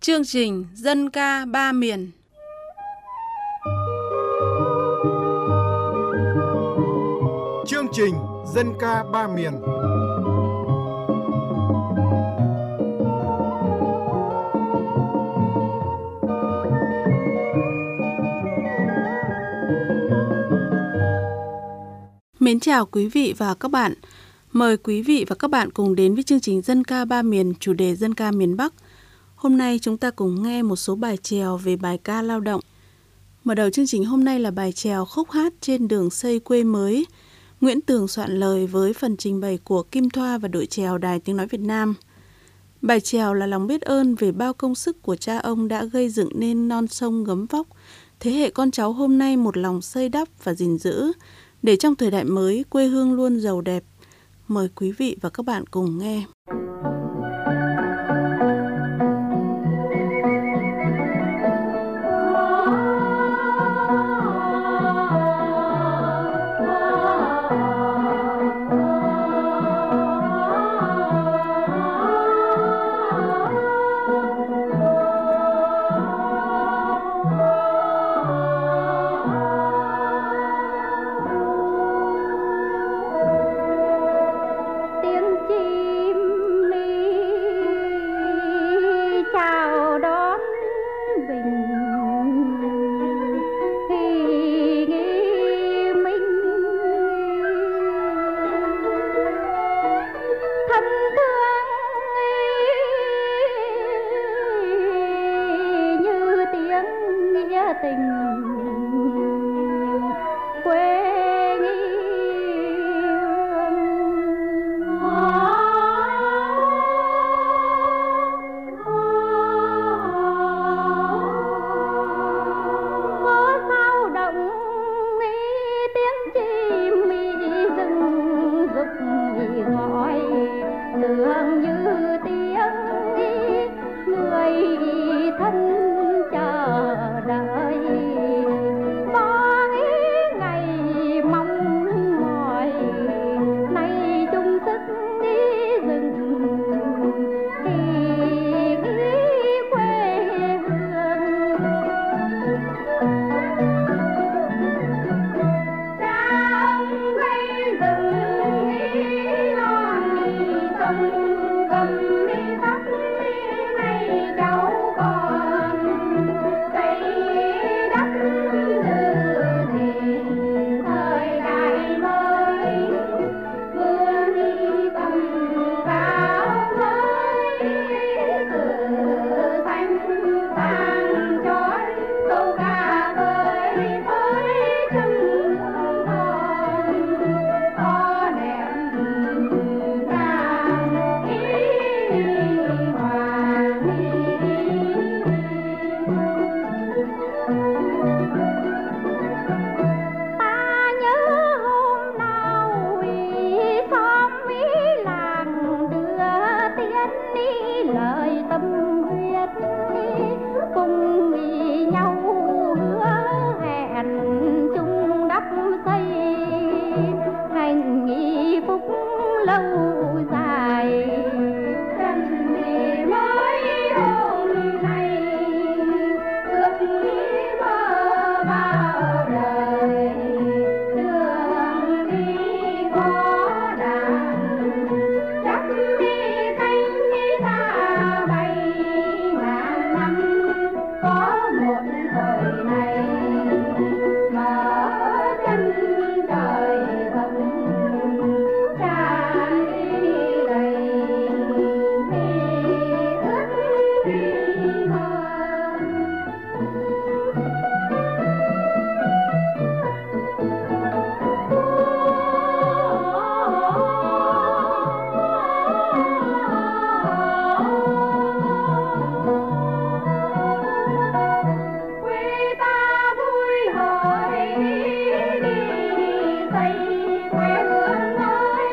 Chương trình Dân ca ba miền. Chương trình Dân ca ba miền. Mến chào quý vị và các bạn. Mời quý vị và các bạn cùng đến với chương trình Dân ca ba miền, chủ đề Dân ca miền Bắc. Hôm nay chúng ta cùng nghe một số bài chèo về bài ca lao động. Mở đầu chương trình hôm nay là bài chèo Khúc hát trên đường xây quê mới. Nguyễn Tường soạn lời với phần trình bày của Kim Thoa và đội chèo Đài Tiếng Nói Việt Nam. Bài chèo là lòng biết ơn về bao công sức của cha ông đã gây dựng nên non sông gấm vóc. Thế hệ con cháu hôm nay một lòng xây đắp và gìn giữ, để trong thời đại mới quê hương luôn giàu đẹp. Mời quý vị và các bạn cùng nghe.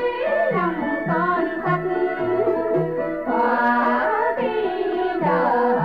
Hãy subscribe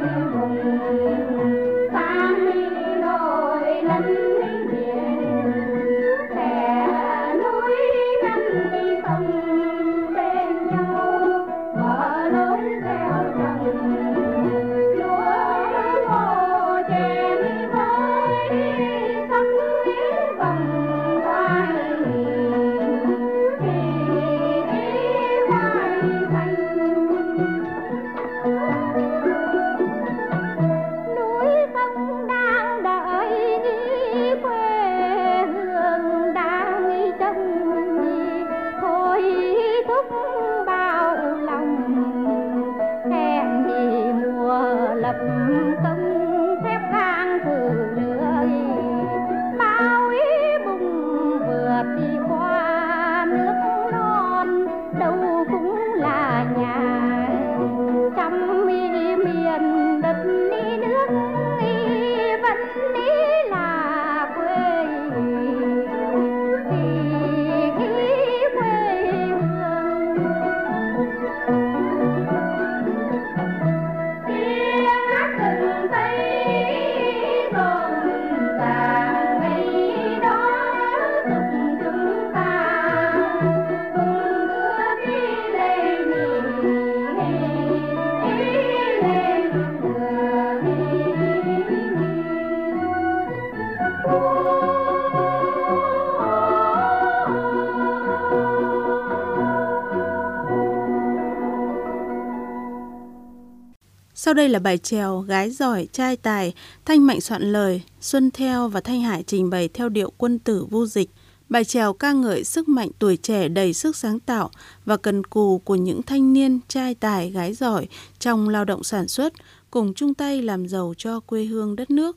Sau đây là bài chèo Gái giỏi trai tài, Thanh Mạnh soạn lời, Xuân Theo và Thanh Hải trình bày theo điệu Quân tử vô dịch. Bài chèo ca ngợi sức mạnh tuổi trẻ đầy sức sáng tạo và cần cù của những thanh niên trai tài gái giỏi trong lao động sản xuất, cùng chung tay làm giàu cho quê hương đất nước.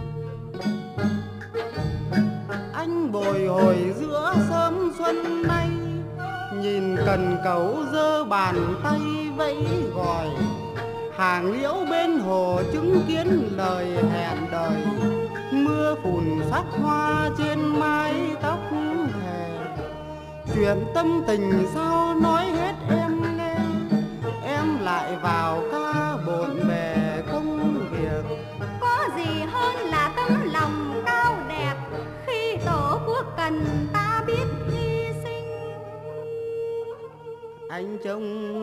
Anh bồi hồi giữa sớm xuân nay, nhìn cần cẩu giơ bàn tay vẫy gọi. Hàng liễu bên hồ chứng kiến lời hẹn đời, mưa phùn sắc hoa trên mái tóc thề. Chuyện tâm tình sao nói hết em nghe, em lại vào ca bộn bề công việc. Có gì hơn là tấm lòng cao đẹp, khi tổ quốc cần ta biết hy sinh. Anh trông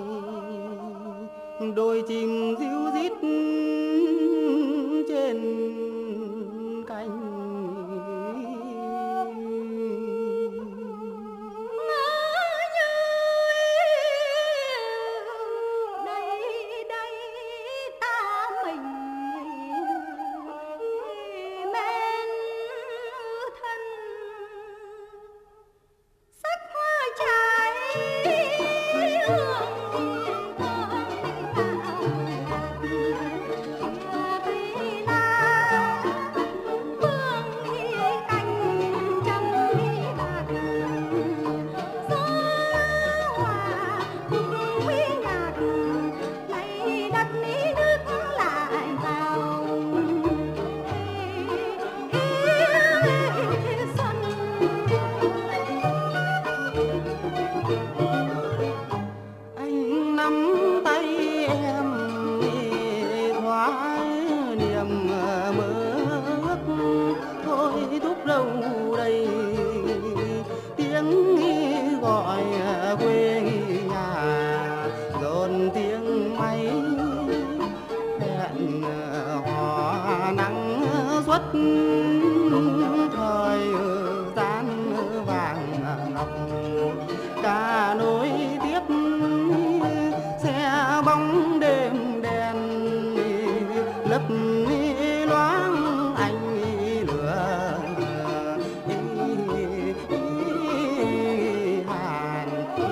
đôi chim ríu rít trên cánh, ngỡ như đây ta mình men thân, sắc hoa trái thời gian vàng ngọc. Ca nối tiếp xe bóng đêm đen, lấp loáng ánh lửa hàn.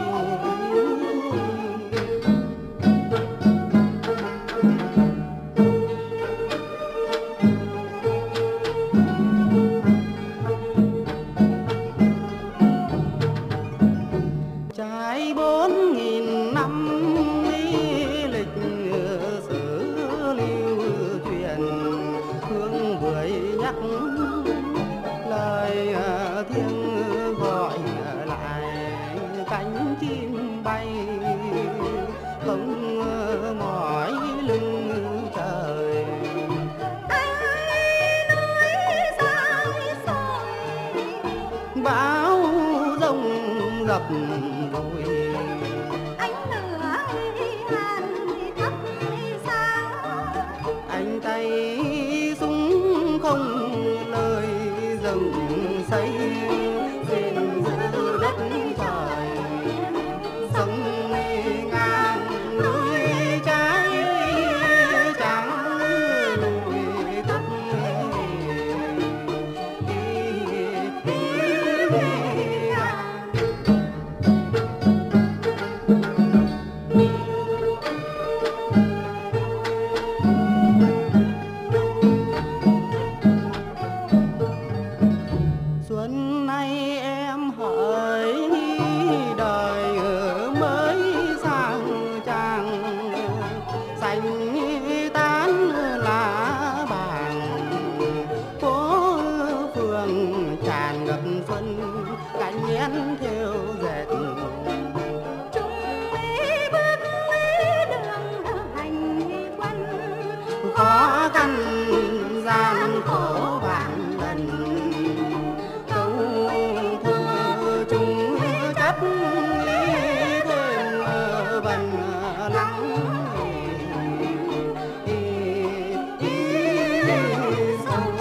Trải 4.000 năm lịch sử lưu truyền, hương bưởi nhắc lời thiêng gọi lại cánh chim bay, không mỏi lưng trời. khó khăn gian khổ vạn lần, câu thơ chung chất thêm vần lắng sâu.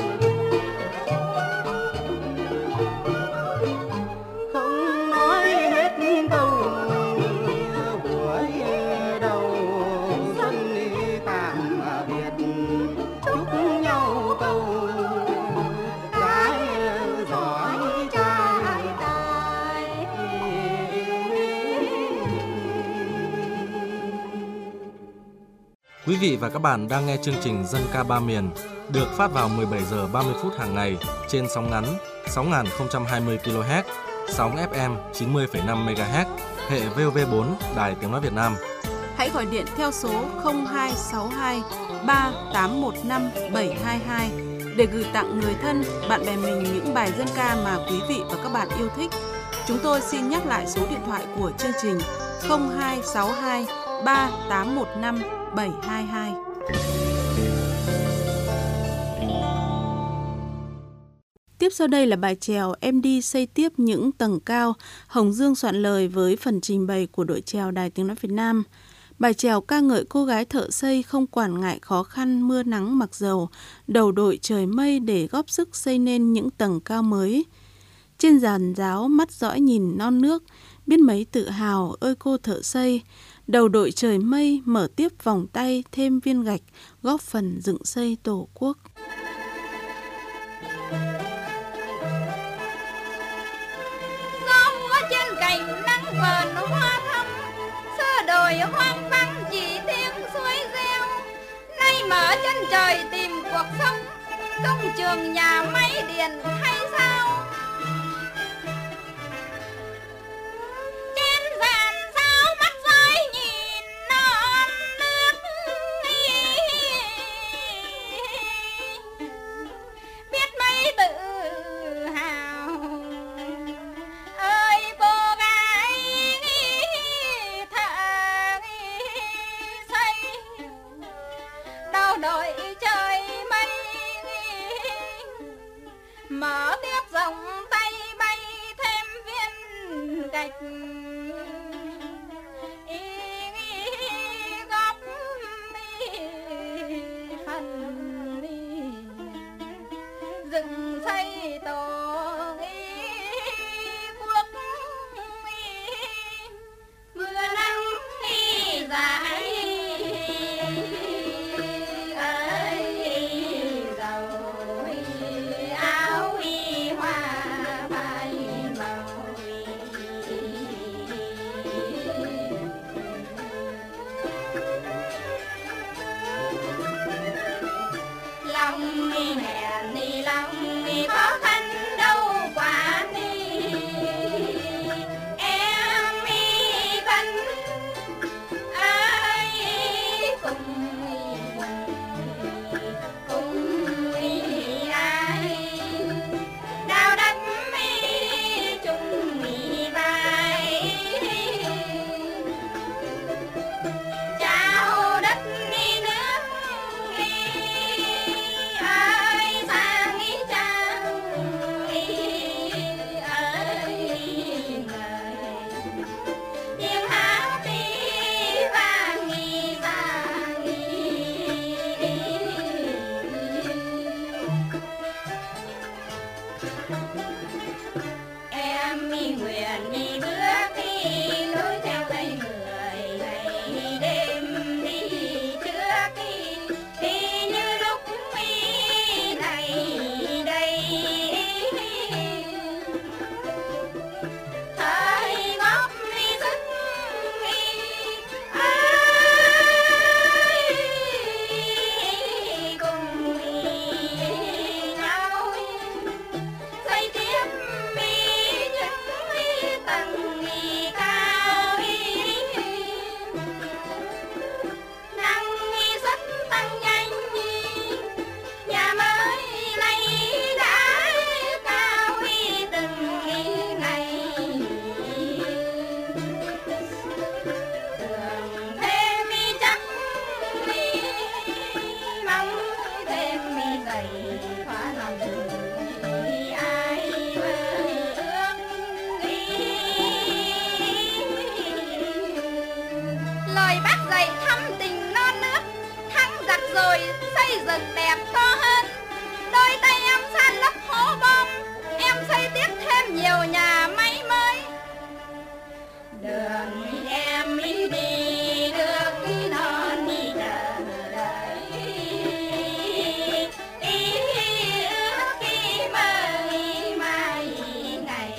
Không nói hết câu buổi đầu xuân tạm biệt, chúc nhau câu gái giỏi trai tài. Quý vị và các bạn đang nghe chương trình Dân ca ba miền được phát vào 17 giờ 30 phút hàng ngày trên sóng ngắn 6020 kHz, sóng FM 90,5 MHz, hệ VOV4 Đài Tiếng nói Việt Nam. Hãy gọi điện theo số 0262 3815 722 để gửi tặng người thân, bạn bè mình những bài dân ca mà quý vị và các bạn yêu thích. Chúng tôi xin nhắc lại số điện thoại của chương trình 0262 3815 722. Tiếp sau đây là bài chèo Em đi xây tiếp những tầng cao, Hồng Dương soạn lời với phần trình bày của đội chèo Đài Tiếng nói Việt Nam. Bài chèo ca ngợi cô gái thợ xây không quản ngại khó khăn mưa nắng mặc dầu, đầu đội trời mây để góp sức xây nên những tầng cao mới. Trên giàn giáo mắt dõi nhìn non nước, biết mấy tự hào ơi cô thợ xây, đầu đội trời mây mở tiếp vòng tay thêm viên gạch, góp phần dựng xây tổ quốc. Gió múa trên cành nắng vờn hoa thắm, sơ đồi hoang vắng chỉ tiếng suối reo. Nay mở chân trời tìm cuộc sống, công trường nhà máy điện hay sao? Trên giàn giáo mắt dõi nhìn non nước, biết mấy tự hào ơi cô gái thợ xây, đầu đội trời mây mở tiếp rộng tay bay thêm viên gạch, góp phần dựng xây tổ quốc. Mưa nắng dài ấy dầu áo hoa bay màu, lòng hẹn đi lòng khó khăn đâu quá đi, em vẫn ai cùng ai đào đất chung vai, chào đất nước ơi sang chào rồi xây dựng đẹp to hơn. Đôi tay em san lấp hố bom, em xây tiếp thêm nhiều nhà máy mới. Đường em đi được khi non đi chờ đợi, ước khi mơ mai ngày.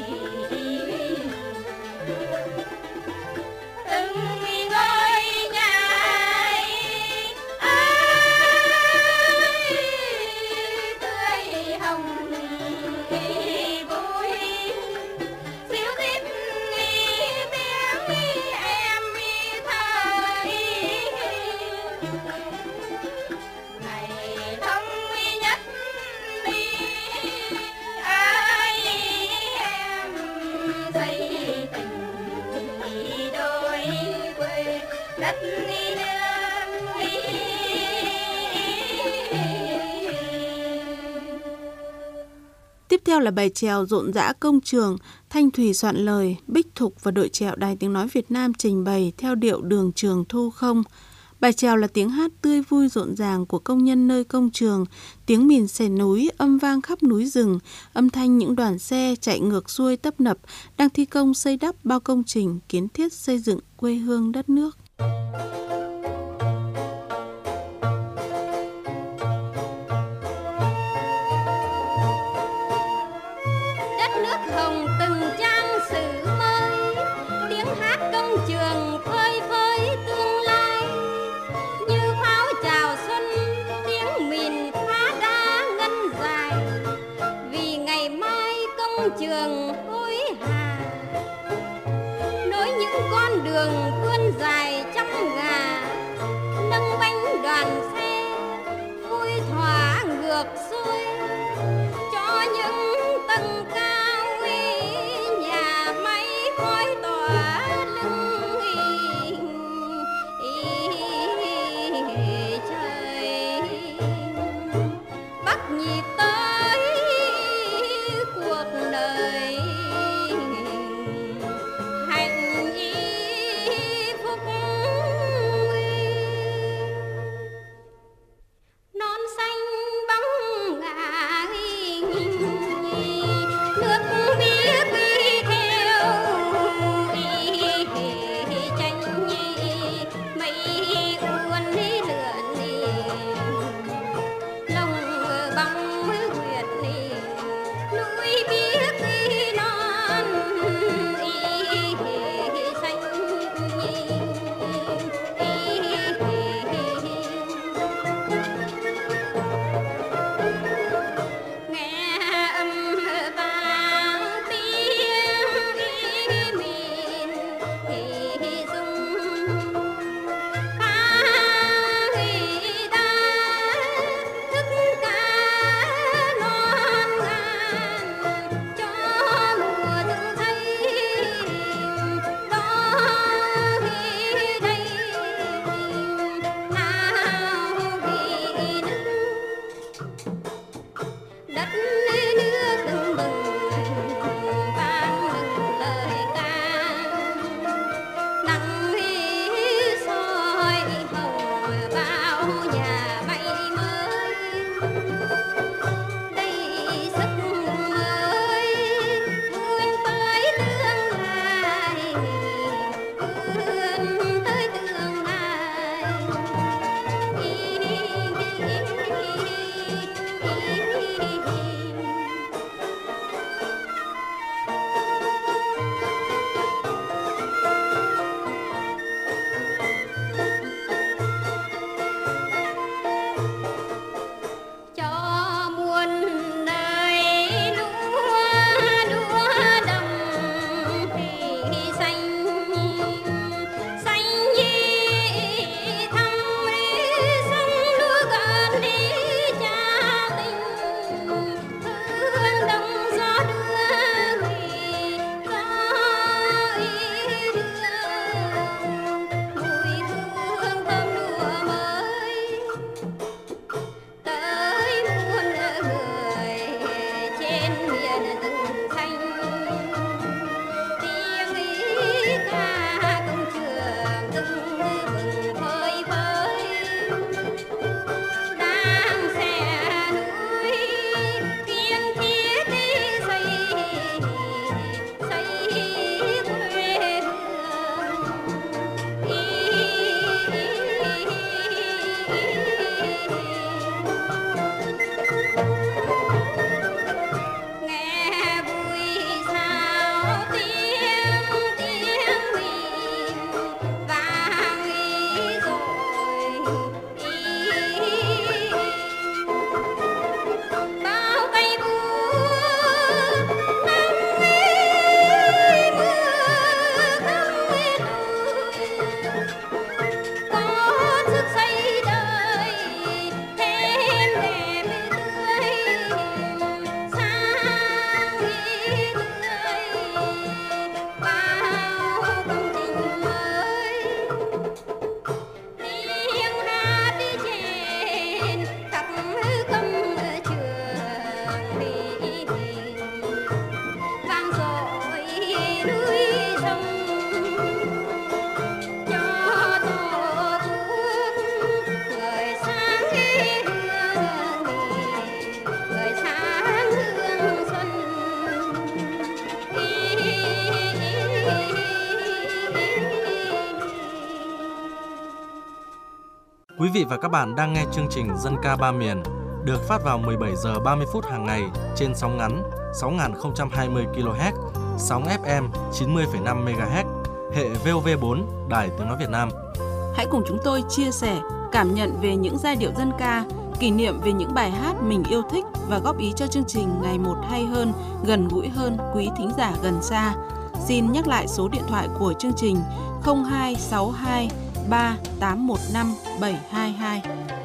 Từng ngôi nhà ơi tươi hồng vui, xíu xít tiếng em thơ ngày thống nhất đi ai em xây tình đôi quê đất nương. Tiếp theo là bài chèo Rộn rã công trường, Thanh Thùy soạn lời, Bích Thục và đội chèo Đài Tiếng Nói Việt Nam trình bày theo điệu Đường Trường Thu Không. Bài chèo là tiếng hát tươi vui rộn ràng của công nhân nơi công trường, tiếng mìn xẻ núi âm vang khắp núi rừng, âm thanh những đoàn xe chạy ngược xuôi tấp nập đang thi công xây đắp bao công trình kiến thiết xây dựng quê hương đất nước. Đất nước hồng từng trang sử mới, tiếng hát công trường phơi phới tương lai. Như pháo chào xuân, tiếng mìn phá đá ngân dài, vì ngày mai công trường hối hả. Nối những con đường vươn dài trăm ngà, khắp công trường đi vang dội núi sông cho tổ quốc người sáng hương người sáng hương xuân. Quý vị và các bạn đang nghe chương trình Dân ca ba miền được phát vào 17 giờ 30 phút hàng ngày trên sóng ngắn 6020 kHz, sóng FM 90,5 MHz, hệ VOV4 Đài Tiếng nói Việt Nam. Hãy cùng chúng tôi chia sẻ, cảm nhận về những giai điệu dân ca, kỷ niệm về những bài hát mình yêu thích và góp ý cho chương trình ngày một hay hơn, gần gũi hơn quý thính giả gần xa. Xin nhắc lại số điện thoại của chương trình 0262 3815 722.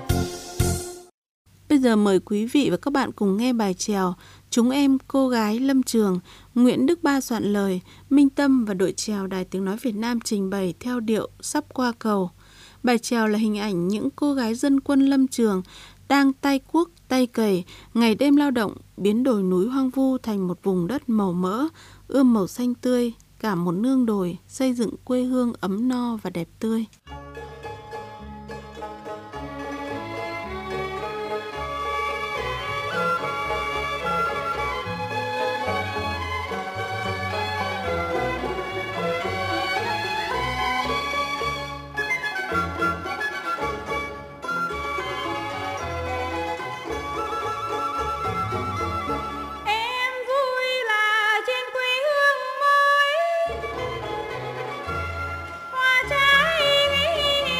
Bây giờ mời quý vị và các bạn cùng nghe bài chèo Chúng em cô gái Lâm Trường, Nguyễn Đức Ba soạn lời, Minh Tâm và đội chèo Đài Tiếng nói Việt Nam trình bày theo điệu Sắp qua cầu. Bài chèo là hình ảnh những cô gái dân quân Lâm Trường đang tay cuốc tay cày, ngày đêm lao động biến đồi núi hoang vu thành một vùng đất màu mỡ, ươm màu xanh tươi, cả một nương đồi, xây dựng quê hương ấm no và đẹp tươi. Em vui là trên quê hương mới, hoa trái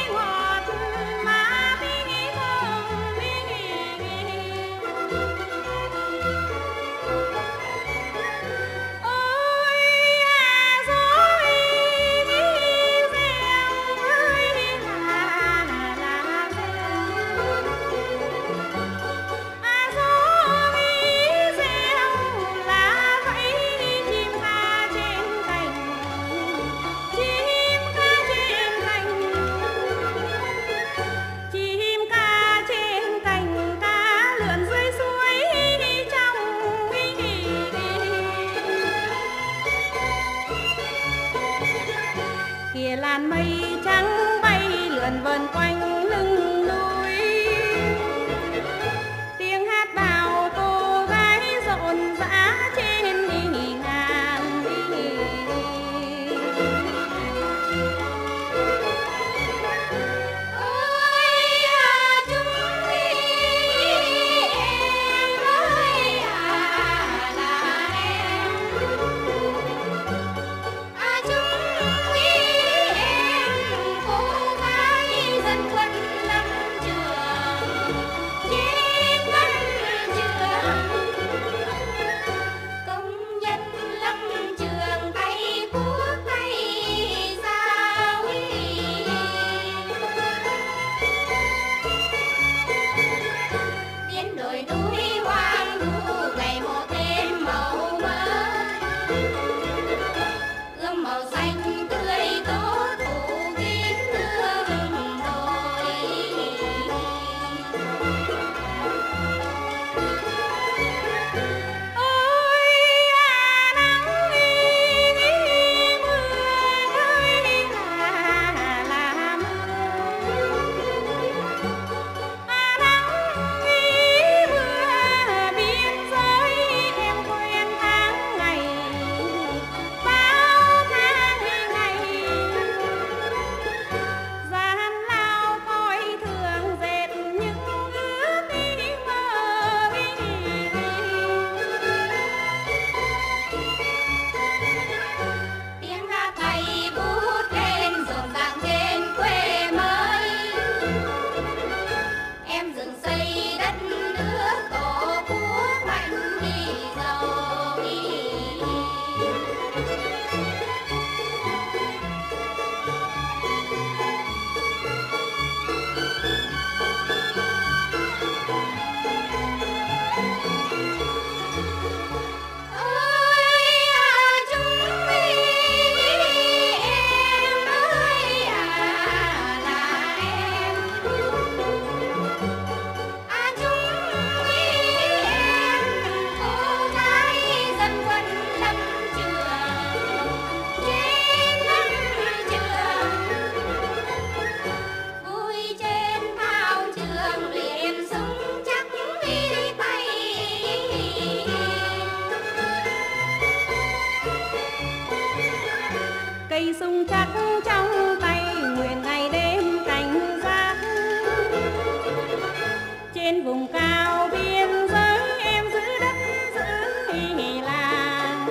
trên vùng cao biên giới em giữ đất giữ làng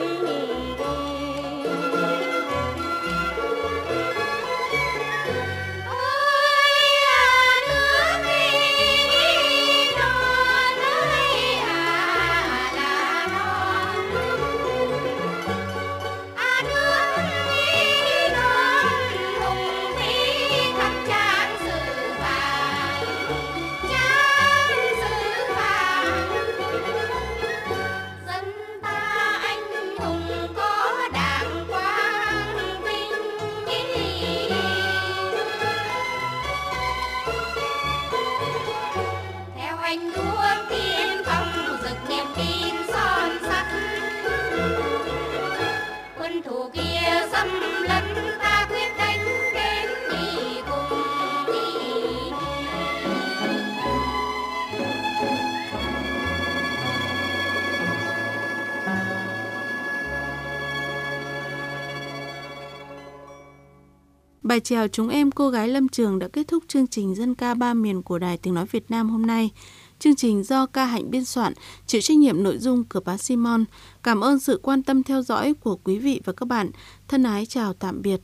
Bài chèo Chúng Em Cô Gái Lâm Trường đã kết thúc chương trình Dân ca ba miền của Đài Tiếng Nói Việt Nam hôm nay. Chương trình do Ca Hạnh biên soạn, chịu trách nhiệm nội dung của bá Simon. Cảm ơn sự quan tâm theo dõi của quý vị và các bạn. Thân ái chào tạm biệt.